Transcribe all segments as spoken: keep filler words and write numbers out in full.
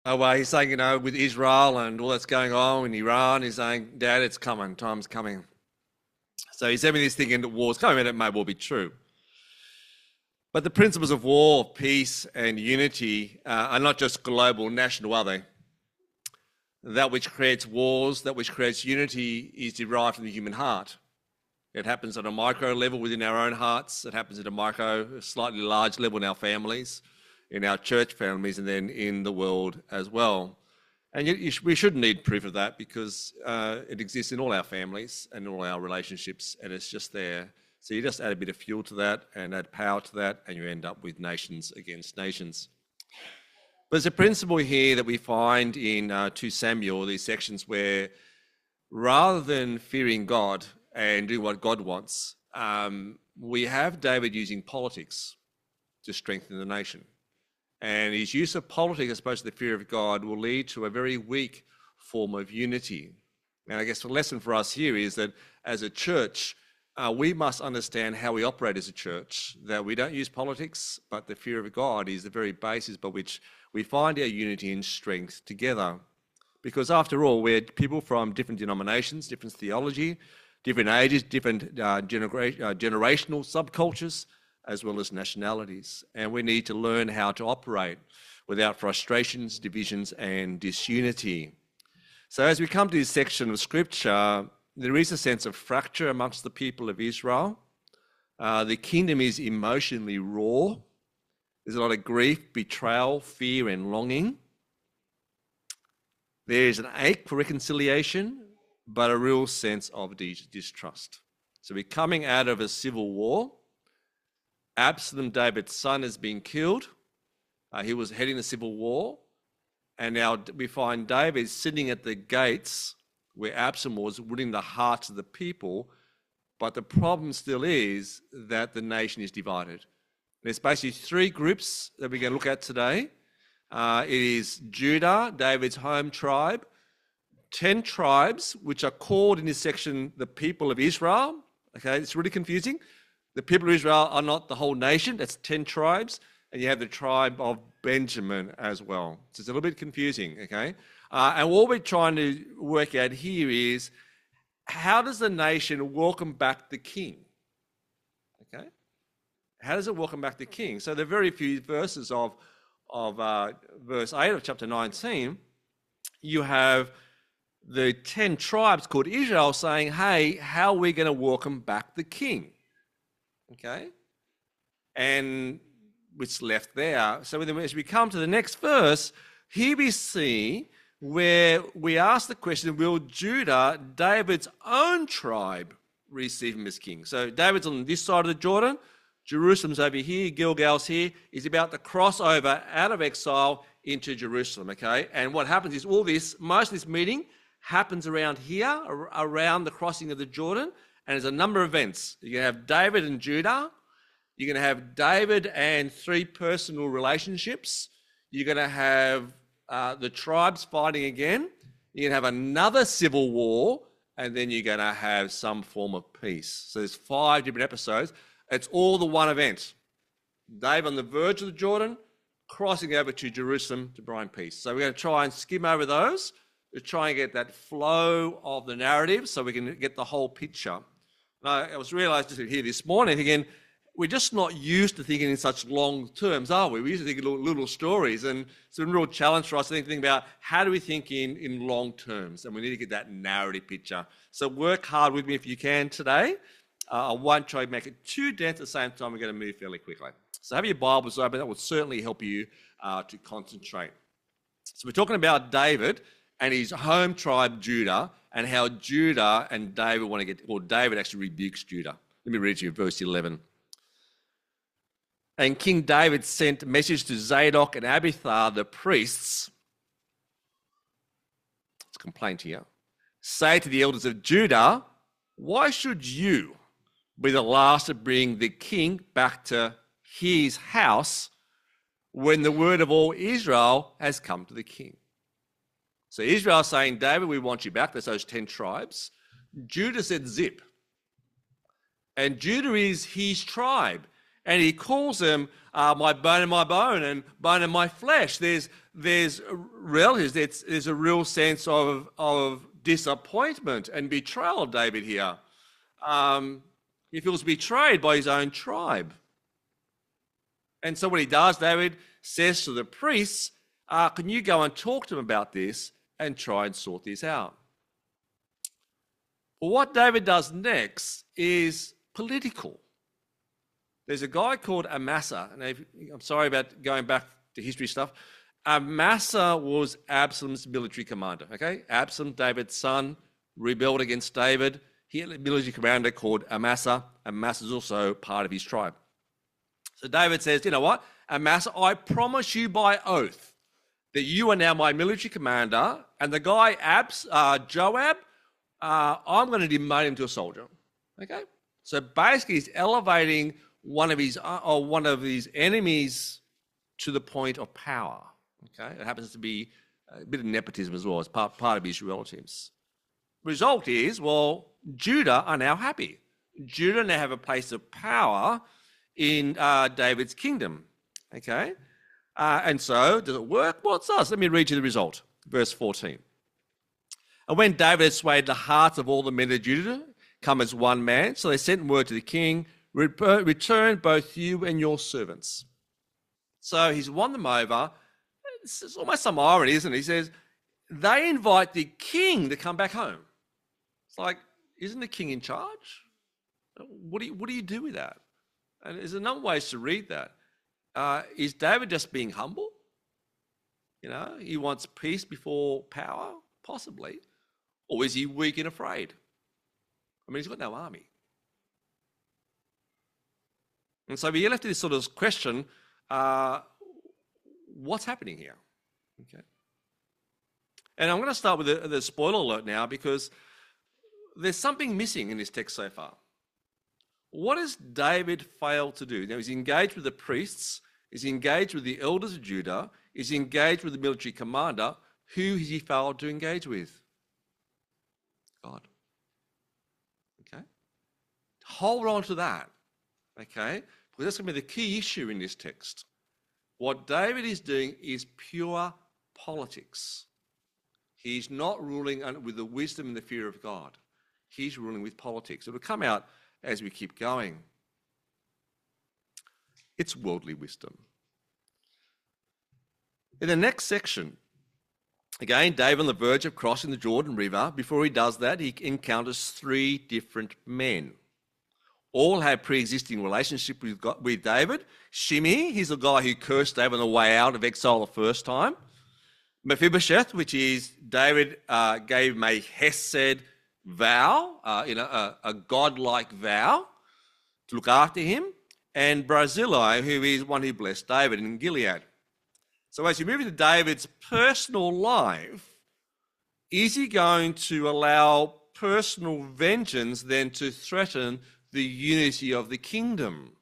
Oh, well, he's saying, you know, with Israel and all that's going on in Iran, he's saying, Dad, it's coming, time's coming. So he's having this thing into war's coming, and it may well be true. But the principles of war, peace, and unity uh, are not just global, national, are they? That which creates wars, that which creates unity, is derived from the human heart. It happens at a micro level within our own hearts. It happens at a micro, slightly large level in our families, in our church families, and then in the world as well. And you, you sh- we shouldn't need proof of that because uh, it exists in all our families and all our relationships, and it's just there. So you just add a bit of fuel to that and add power to that, and you end up with nations against nations. But there's a principle here that we find in uh, Second Samuel, these sections where rather than fearing God and doing what God wants, um, we have David using politics to strengthen the nation. And his use of politics as opposed to the fear of God will lead to a very weak form of unity. And I guess the lesson for us here is that as a church, uh, we must understand how we operate as a church, that we don't use politics, but the fear of God is the very basis by which we find our unity and strength together. Because after all, we're people from different denominations, different theology, different ages, different uh, genera- uh, generational subcultures, as well as nationalities. And we need to learn how to operate without frustrations, divisions, and disunity. So as we come to this section of Scripture, there is a sense of fracture amongst the people of Israel. Uh, the kingdom is emotionally raw. There's a lot of grief, betrayal, fear, and longing. There is an ache for reconciliation, but a real sense of distrust. So we're coming out of a civil war. Absalom, David's son, has been killed. Uh, he was heading the civil war. And now we find David sitting at the gates where Absalom was, winning the hearts of the people. But the problem still is that the nation is divided. There's basically three groups that we're going to look at today. Uh, it is Judah, David's home tribe, ten tribes, which are called in this section the people of Israel. Okay, it's really confusing. The people of Israel are not the whole nation. That's ten tribes. And you have the tribe of Benjamin as well. So it's a little bit confusing, okay? Uh, and what we're trying to work out here is, how does the nation welcome back the king? Okay? How does it welcome back the king? So the very few verses of, of uh, verse eight of chapter nineteen, you have the ten tribes called Israel saying, hey, how are we going to welcome back the king? Okay? And it's left there. So as we come to the next verse, here we see where we ask the question, will Judah, David's own tribe, receive him as king? So David's on this side of the Jordan, Jerusalem's over here, Gilgal's here. He's about to cross over out of exile into Jerusalem, okay? And what happens is all this, most of this meeting happens around here, around the crossing of the Jordan, and there's a number of events. You're going to have David and Judah. You're going to have David and three personal relationships. You're going to have uh, the tribes fighting again. You're going to have another civil war, and then you're going to have some form of peace. So there's five different episodes. It's all the one event. David on the verge of the Jordan, crossing over to Jerusalem to bring peace. So we're going to try and skim over those to try and get that flow of the narrative so we can get the whole picture. And I was realised just here this morning, again, we're just not used to thinking in such long terms, are we? We usually think in little, little stories, and it's a real challenge for us to think, think about how do we think in, in long terms, and we need to get that narrative picture. So work hard with me if you can today. Uh, I won't try to make it too dense at the same time. We're going to move fairly quickly. So have your Bibles open. That will certainly help you uh, to concentrate. So we're talking about David and his home tribe, Judah, and how Judah and David want to get, or David actually rebukes Judah. Let me read to you verse eleven. And King David sent a message to Zadok and Abiathar, the priests. It's a complaint here. Say to the elders of Judah, why should you be the last to bring the king back to his house when the word of all Israel has come to the king? So Israel is saying, David, we want you back. There's those ten tribes. Judah said, zip. And Judah is his tribe. And he calls them uh, my bone and my bone and bone and my flesh. There's there's relatives. There's, there's a real sense of, of disappointment and betrayal of David here. Um, he feels betrayed by his own tribe. And so what he does, David says to the priests, uh, can you go and talk to them about this and try and sort this out? Well, what David does next is political. There's a guy called Amasa, and I'm sorry about going back to history stuff. Amasa was Absalom's military commander, okay? Absalom, David's son, rebelled against David. He had a military commander called Amasa. Amasa is also part of his tribe. So David says, you know what? Amasa, I promise you by oath that you are now my military commander, and the guy Abs, uh, Joab, uh, I'm going to demote him to a soldier, okay? So basically he's elevating one of his uh, or one of his enemies to the point of power. Okay, it happens to be a bit of nepotism as well as part, part of his relatives. Result is, well, Judah are now happy. Judah now have a place of power in uh, David's kingdom. Okay, uh, and so does it work? Well, it does. Let me read you the result. Verse fourteen. And when David had swayed the hearts of all the men of Judah, come as one man, so they sent word to the king, return both you and your servants. So he's won them over. It's almost some irony, isn't it? He says, they invite the king to come back home. It's like, isn't the king in charge? What do you, what do, you do with that? And there's a number of ways to read that. Uh, is David just being humble? You know, he wants peace before power, possibly. Or is he weak and afraid? I mean, he's got no army. And so we're left to this sort of question, uh, what's happening here? Okay. And I'm going to start with the, the spoiler alert now because there's something missing in this text so far. What has David failed to do? Now, he's engaged with the priests, he's engaged with the elders of Judah, he's engaged with the military commander. Who has he failed to engage with? God. Okay. Hold on to that. Okay. Because that's going to be the key issue in this text. What David is doing is pure politics. He's not ruling with the wisdom and the fear of God. He's ruling with politics. It will come out as we keep going. It's worldly wisdom. In the next section, again, David on the verge of crossing the Jordan River. Before he does that, he encounters three different men. All have pre-existing relationship with, God, with David. Shimei, he's the guy who cursed David on the way out of exile the first time. Mephibosheth, which is David uh, gave him a hesed vow, uh, you know, a, a godlike vow to look after him. And Barzillai, who is one who blessed David in Gilead. So as you move into David's personal life, is he going to allow personal vengeance then to threaten the unity of the kingdom?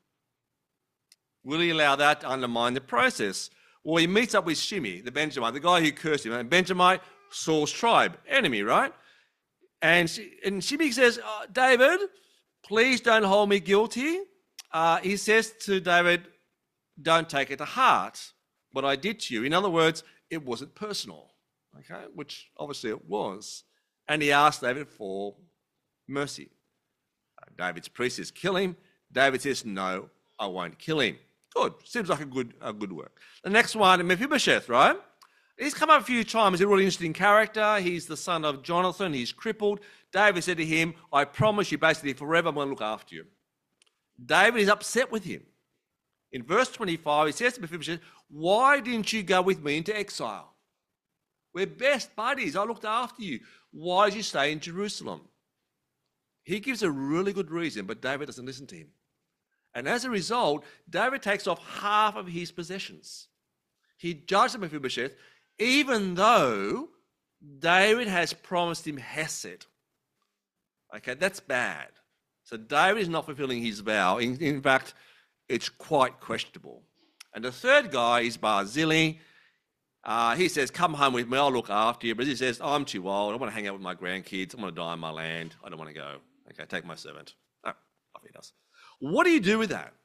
Will he allow that to undermine the process? Well, he meets up with Shimei, the Benjamite, the guy who cursed him. And Benjamite, Saul's tribe, enemy, right? And, and Shimei says, oh, David, please don't hold me guilty. Uh, he says to David, don't take it to heart what I did to you. In other words, it wasn't personal, okay? Which obviously it was. And he asked David for mercy. David's priest says, kill him. David says, no, I won't kill him. Good. Seems like a good, a good work. The next one, Mephibosheth, right? He's come up a few times. He's a really interesting character. He's the son of Jonathan. He's crippled. David said to him, I promise you basically forever I'm going to look after you. David is upset with him. In verse twenty-five, he says to Mephibosheth, why didn't you go with me into exile? We're best buddies. I looked after you. Why did you stay in Jerusalem? He gives a really good reason, but David doesn't listen to him. And as a result, David takes off half of his possessions. He judged Mephibosheth, even though David has promised him hesed. Okay, that's bad. So David is not fulfilling his vow. In, in fact, it's quite questionable. And the third guy is Barzillai. Uh, he says, come home with me, I'll look after you. But he says, I'm too old, I want to hang out with my grandkids, I want to die on my land, I don't want to go. Okay, take my servant. Oh, off he does. What do you do with that?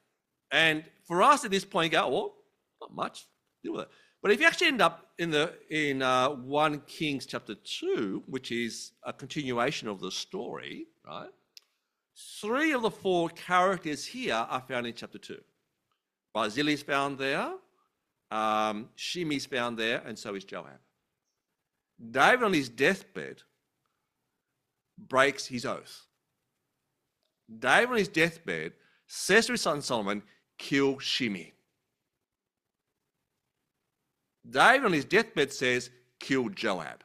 And for us at this point, you go, well, not much, deal with it. But if you actually end up in the in uh, First Kings chapter two, which is a continuation of the story, right? Three of the four characters here are found in chapter two. Barzillai's found there, um, Shimei's found there, and so is Joab. David on his deathbed breaks his oath. David on his deathbed says to his son Solomon, kill Shimei. David on his deathbed says, kill Joab.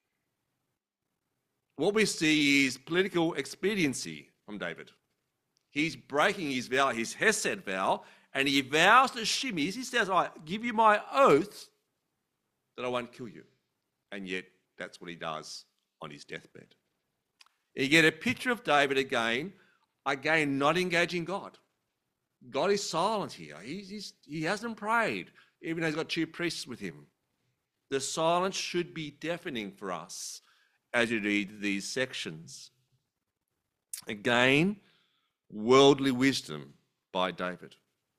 What we see is political expediency from David. He's breaking his vow, his Hesed vow, and he vows to Shimei, he says, I give you my oath that I won't kill you. And yet, that's what he does on his deathbed. You get a picture of David again, again, not engaging God. God is silent here. He's, he's, he hasn't prayed, even though he's got two priests with him. The silence should be deafening for us as you read these sections. Again, worldly wisdom by David.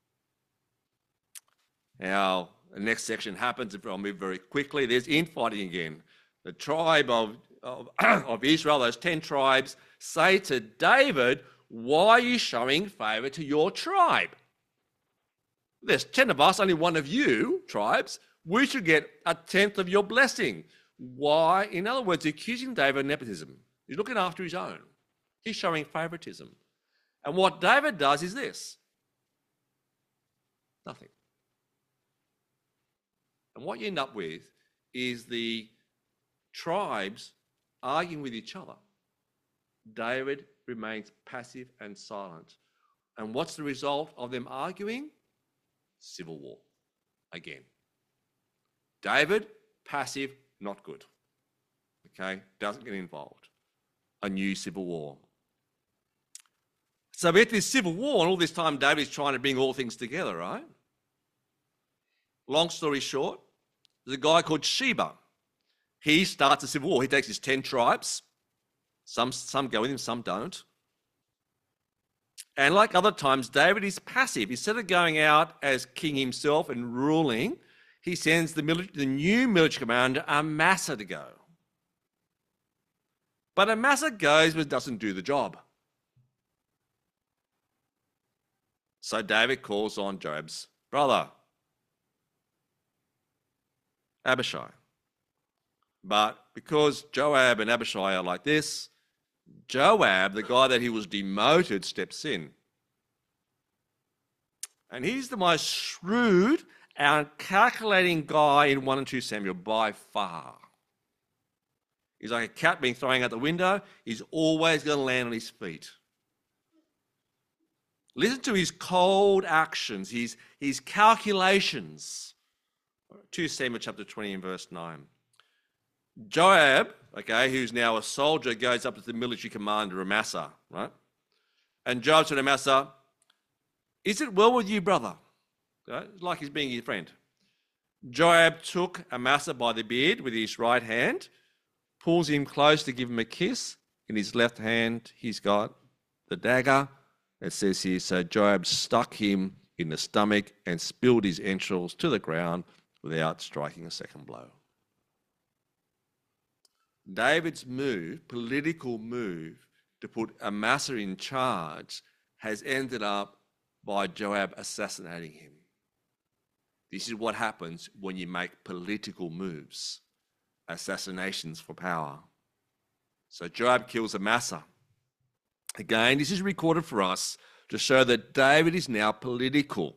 Now, the next section happens, if I'll move very quickly. There's infighting again. The tribe of, of, of Israel, those ten tribes, say to David, why are you showing favour to your tribe? There's ten of us, only one of you, tribes. We should get a tenth of your blessing. Why? In other words, accusing David of nepotism. He's looking after his own. He's showing favouritism. And what David does is this. Nothing. And what you end up with is the tribes arguing with each other. David remains passive and silent. And what's the result of them arguing? Civil war. Again. David, passive, not good. Okay? Doesn't get involved. A new civil war. So we have this civil war, and all this time David is trying to bring all things together, right? Long story short, there's a guy called Sheba. He starts a civil war. He takes his ten tribes. Some, some go with him, some don't. And like other times, David is passive. Instead of going out as king himself and ruling, he sends the, military, the new military commander, Amasa, to go. But Amasa goes but doesn't do the job. So David calls on Joab's brother, Abishai. But because Joab and Abishai are like this, Joab, the guy that he was demoted, steps in. And he's the most shrewd and calculating guy in First and Second Samuel by far. He's like a cat being thrown out the window. He's always going to land on his feet. Listen to his cold actions, his, his calculations. Second Samuel chapter twenty and verse nine. Joab, okay, who's now a soldier, goes up to the military commander, Amasa, right? And Joab said to Amasa, is it well with you, brother? Right? Like he's being your friend. Joab took Amasa by the beard with his right hand, pulls him close to give him a kiss. In his left hand, he's got the dagger. It says here, so Joab stuck him in the stomach and spilled his entrails to the ground without striking a second blow. David's move, political move, to put Amasa in charge has ended up by Joab assassinating him. This is what happens when you make political moves, assassinations for power. So Joab kills Amasa. Again, this is recorded for us to show that David is now political.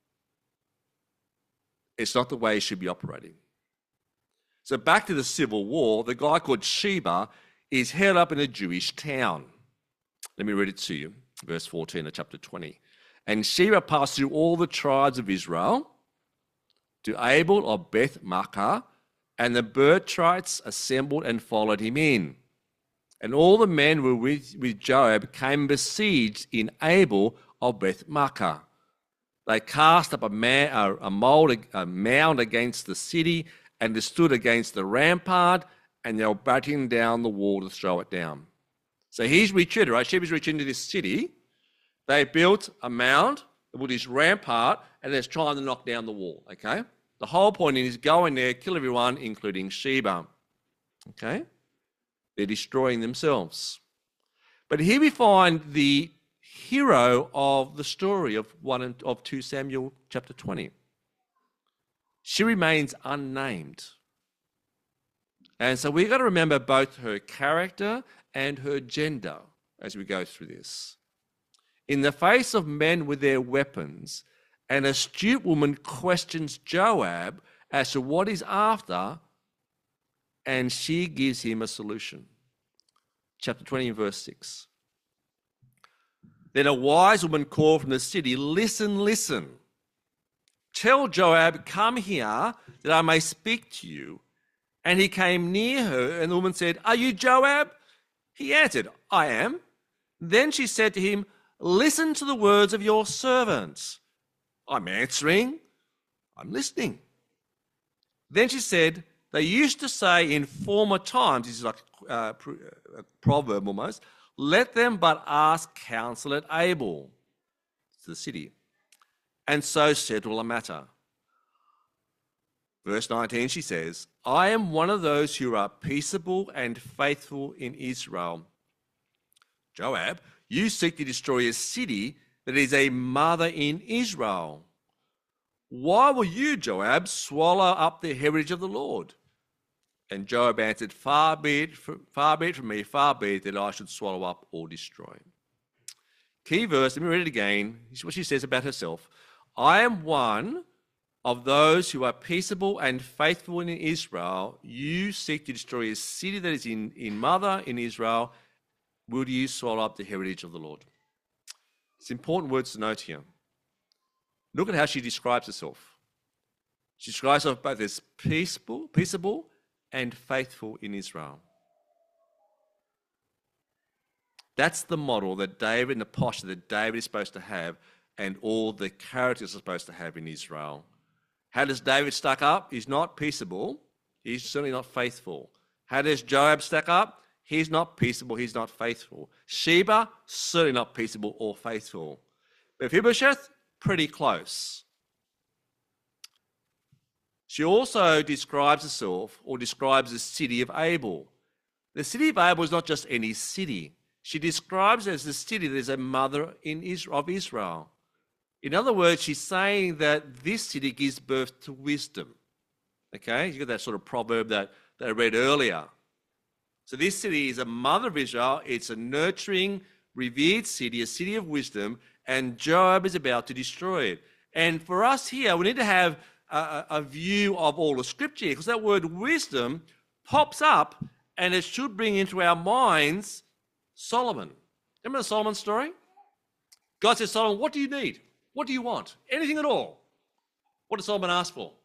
It's not the way he should be operating. So back to the civil war, the guy called Sheba is held up in a Jewish town. Let me read it to you, verse fourteen of chapter twenty. And Sheba passed through all the tribes of Israel to Abel of Beth Makkah, and the Bertrites assembled and followed him in. And all the men who were with, with Joab came besieged in Abel of Beth Makkah. They cast up a, ma- a, a, mold, a mound against the city, and they stood against the rampart, and they were batting down the wall to throw it down. So he's retreated, right? Sheba's retreated into this city. They built a mound, They built this rampart, and they're trying to knock down the wall, okay? The whole point is go in there, kill everyone, including Sheba, okay? They're destroying themselves. But here we find the hero of the story of one and of two Samuel chapter twenty. She remains unnamed. And so we've got to remember both her character and her gender as we go through this. In the face of men with their weapons, an astute woman questions Joab as to what he's after, and she gives him a solution. Chapter twenty, verse six. Then a wise woman called from the city, "Listen, listen. Tell Joab, come here, that I may speak to you." And he came near her, and the woman said, "Are you Joab?" He answered, "I am." Then she said to him, "Listen to the words of your servant." "I'm answering. I'm listening." Then she said, "They used to say in former times," this is like uh, a proverb almost, "Let them but ask counsel at Abel," to the city, "and so settle a matter." Verse nineteen, she says, "I am one of those who are peaceable and faithful in Israel. Joab, you seek to destroy a city that is a mother in Israel. Why will you, Joab, swallow up the heritage of the Lord?" And Joab answered, far be it from, far be it from me, far be it that I should swallow up or destroy. Key verse, let me read it again. This is what she says about herself. "I am one of those who are peaceable and faithful in Israel. You seek to destroy a city that is in, in mother in Israel. Will you swallow up the heritage of the Lord?" It's important words to note here. Look at how she describes herself. She describes herself both as peaceable, peaceable and faithful in Israel. That's the model that David and the posture that David is supposed to have and all the characters are supposed to have in Israel. How does David stack up? He's not peaceable. He's certainly not faithful. How does Joab stack up? He's not peaceable. He's not faithful. Sheba, certainly not peaceable or faithful. Mephibosheth, pretty close. She also describes herself or describes the city of Abel. The city of Abel is not just any city. She describes it as the city that is a mother in Israel, of Israel. In other words, she's saying that this city gives birth to wisdom. Okay, you got that sort of proverb that, that I read earlier. So this city is a mother of Israel. It's a nurturing, revered city, a city of wisdom, and Joab is about to destroy it. And for us here, we need to have a, a view of all the scripture, because that word wisdom pops up, and it should bring into our minds Solomon. Remember the Solomon story? God says, "Solomon, what do you need? What do you want? Anything at all." What did Solomon ask for?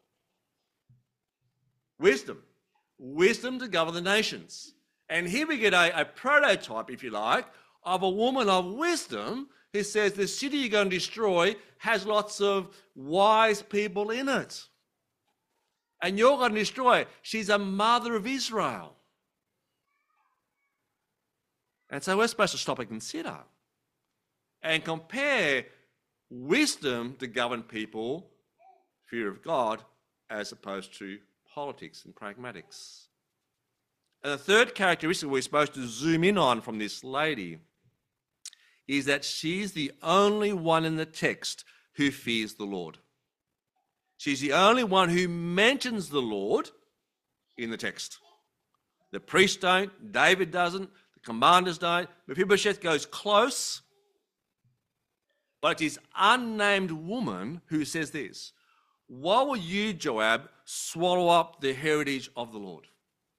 Wisdom. Wisdom to govern the nations. And here we get a, a prototype, if you like, of a woman of wisdom who says the city you're going to destroy has lots of wise people in it. And you're going to destroy it. She's a mother of Israel. And so we're supposed to stop and consider and compare wisdom to govern people, fear of God, as opposed to politics and pragmatics. And the third characteristic we're supposed to zoom in on from this lady is that she's the only one in the text who fears the Lord. She's the only one who mentions the Lord in the text. The priests don't, David doesn't, the commanders don't. Mephibosheth goes close, but it is unnamed woman who says this: "Why will you, Joab, swallow up the heritage of the Lord?"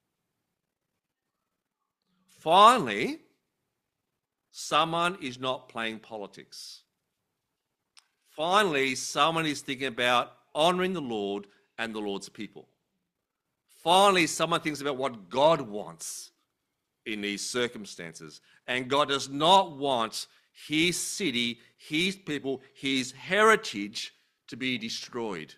Finally, someone is not playing politics. Finally, someone is thinking about honouring the Lord and the Lord's people. Finally, someone thinks about what God wants in these circumstances. And God does not want his city, his people, his heritage to be destroyed.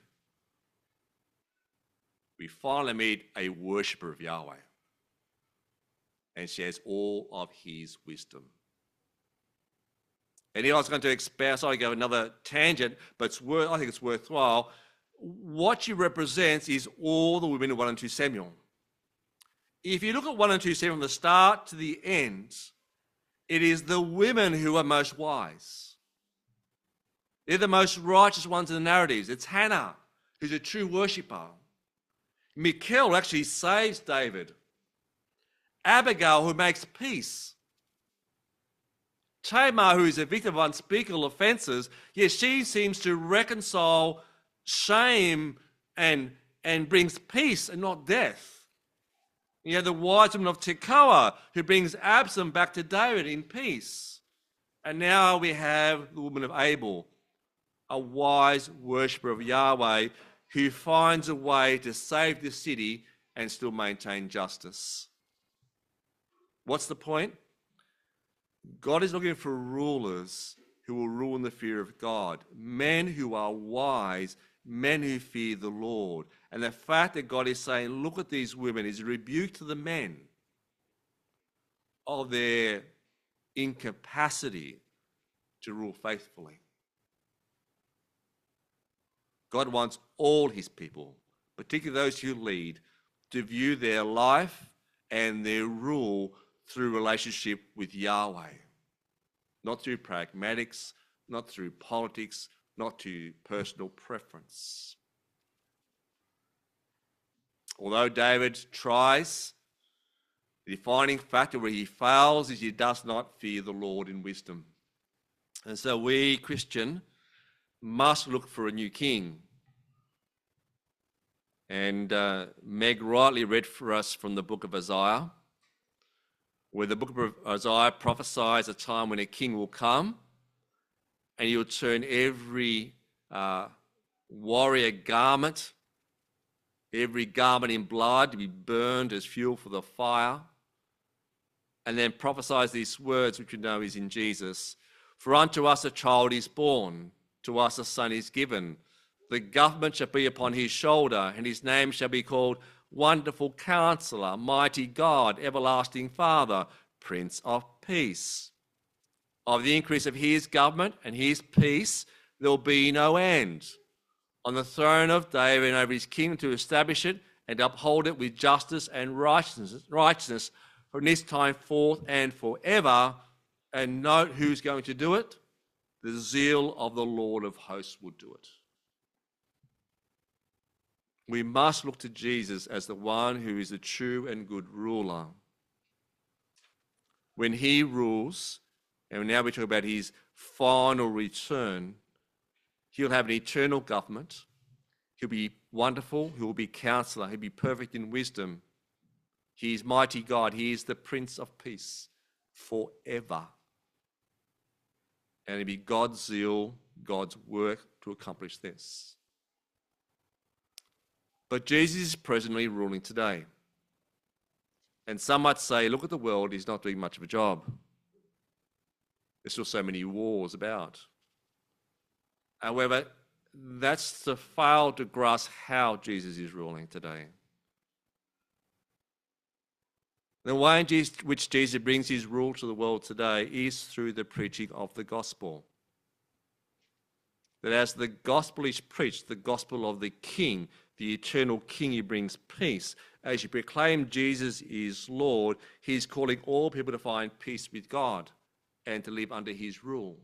We finally meet a worshipper of Yahweh, and she has all of his wisdom. And here I was going to expand, sorry, go another tangent, but it's worth, I think it's worthwhile. What she represents is all the women of one and two Samuel. If you look at one and two Samuel from the start to the end, it is the women who are most wise. They're the most righteous ones in the narratives. It's Hannah, who's a true worshipper. Michal actually saves David. Abigail, who makes peace. Tamar, who is a victim of unspeakable offences, yes, she seems to reconcile shame and, and brings peace and not death. You have the wise woman of Tekoa, who brings Absalom back to David in peace. And now we have the woman of Abel, a wise worshipper of Yahweh, who finds a way to save the city and still maintain justice. What's the point? God is looking for rulers who will rule in the fear of God, men who are wise, men who fear the Lord. And the fact that God is saying, look at these women, is a rebuke to the men of their incapacity to rule faithfully. God wants all his people, particularly those who lead, to view their life and their rule through relationship with Yahweh. Not through pragmatics, not through politics, not through personal preference. Although David tries, the defining factor where he fails is he does not fear the Lord in wisdom. And so we, Christian, must look for a new king. And uh, Meg rightly read for us from the book of Isaiah, where the book of Isaiah prophesies a time when a king will come and he will turn every uh, warrior garment, every garment in blood to be burned as fuel for the fire, and then prophesies these words which we know is in Jesus. For unto us a child is born, to us a son is given. The government shall be upon his shoulder, and his name shall be called Wonderful Counselor, Mighty God, Everlasting Father, Prince of Peace. Of the increase of his government and his peace there will be no end. On the throne of David and over his kingdom, to establish it and uphold it with justice and righteousness, righteousness from this time forth and forever. And note who's going to do it? The zeal of the Lord of hosts will do it. We must look to Jesus as the one who is a true and good ruler. When he rules, and now we talk about his final return, he'll have an eternal government. He'll be wonderful. He'll be counselor. He'll be perfect in wisdom. He is mighty God. He is the Prince of Peace forever. And it'll be God's zeal, God's work to accomplish this. But Jesus is presently ruling today. And some might say, look at the world, he's not doing much of a job. There's still so many wars about. However, that's to fail to grasp how Jesus is ruling today. The way in which Jesus brings his rule to the world today is through the preaching of the gospel. That as the gospel is preached, the gospel of the King, the eternal King, he brings peace. As you proclaim Jesus is Lord, he's calling all people to find peace with God and to live under his rule.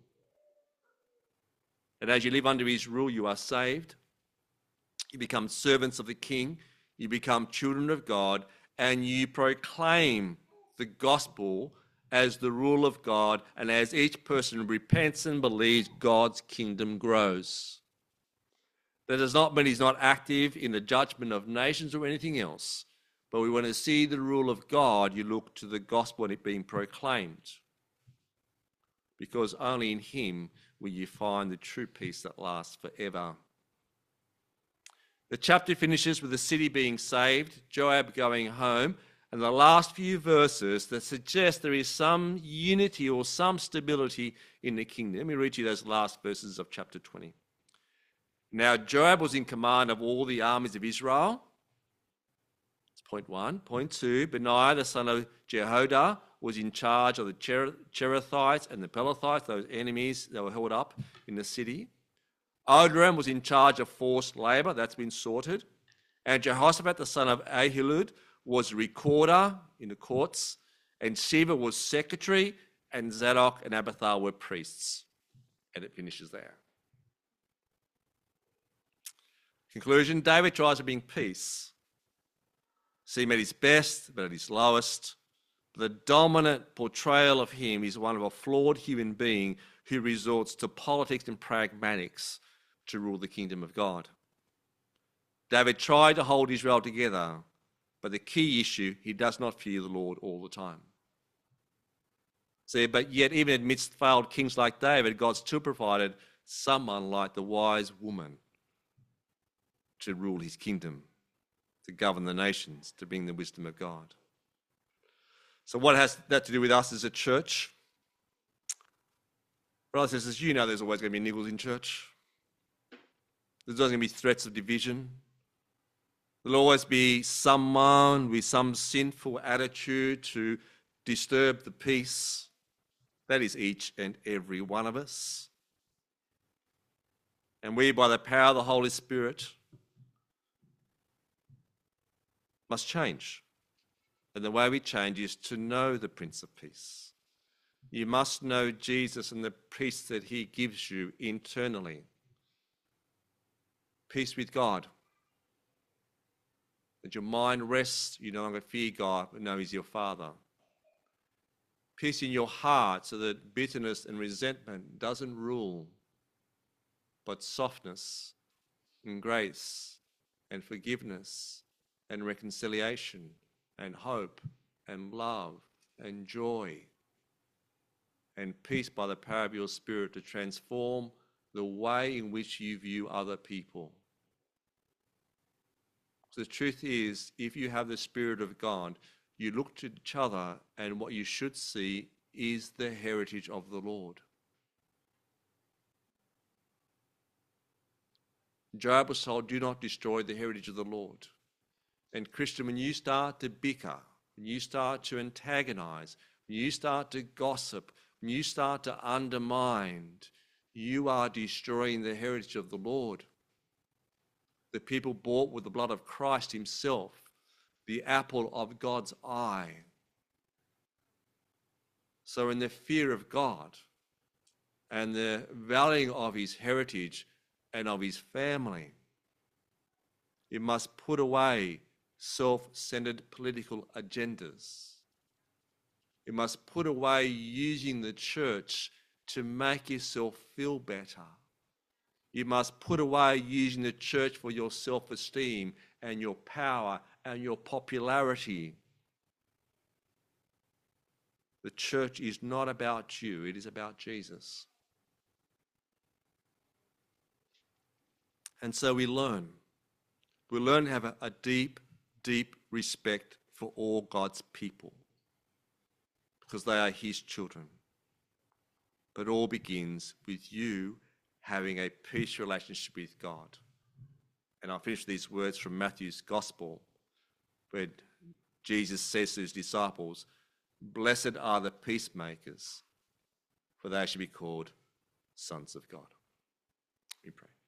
And as you live under his rule, you are saved. You become servants of the King. You become children of God, and you proclaim the gospel as the rule of God, and as each person repents and believes, God's kingdom grows. That does not mean he's not active in the judgment of nations or anything else. But we want to see the rule of God, you look to the gospel and it being proclaimed. Because only in him will you find the true peace that lasts forever. The chapter finishes with the city being saved, Joab going home, and the last few verses that suggest there is some unity or some stability in the kingdom. Let me read you those last verses of chapter twenty. Now Joab was in command of all the armies of Israel. It's Point one. Point two, Benaiah, the son of Jehoiada, was in charge of the Cher- Cherethites and the Pelethites, those enemies that were held up in the city. Odram was in charge of forced labour. That's been sorted. And Jehoshaphat, the son of Ahilud, was recorder in the courts. And Sheba was secretary. And Zadok and Abiathar were priests. And it finishes there. Conclusion, David tries to bring peace. See him at his best, but at his lowest. The dominant portrayal of him is one of a flawed human being who resorts to politics and pragmatics to rule the kingdom of God. David tried to hold Israel together, but the key issue, he does not fear the Lord all the time. See, but yet even amidst failed kings like David, God still provided someone like the wise woman to rule his kingdom, to govern the nations, to bring the wisdom of God. So what has that to do with us as a church? Brothers and sisters, you know there's always going to be niggles in church. There's always going to be threats of division. There'll always be someone with some sinful attitude to disturb the peace. That is each and every one of us. And we, by the power of the Holy Spirit, must change. And the way we change is to know the Prince of Peace. You must know Jesus and the peace that he gives you internally. Peace with God. That your mind rests, you no longer fear God, but know he's your Father. Peace in your heart so that bitterness and resentment doesn't rule, but softness and grace and forgiveness and reconciliation and hope and love and joy and peace by the power of your Spirit to transform the way in which you view other people. So the truth is, if you have the Spirit of God, you look to each other and what you should see is the heritage of the Lord. Job was told, do not destroy the heritage of the Lord. And Christian, when you start to bicker, when you start to antagonize, when you start to gossip, when you start to undermine, you are destroying the heritage of the Lord. The people bought with the blood of Christ himself, the apple of God's eye. So in the fear of God and the valuing of his heritage and of his family, you must put away self-centered political agendas. You must put away using the church to make yourself feel better. You must put away using the church for your self-esteem and your power and your popularity. The church is not about you, it is about Jesus. And so we learn. We learn to have a, a deep, deep respect for all God's people because they are his children. But all begins with you having a peace relationship with God. And I'll finish these words from Matthew's Gospel, where Jesus says to his disciples, "Blessed are the peacemakers, for they shall be called sons of God." We pray.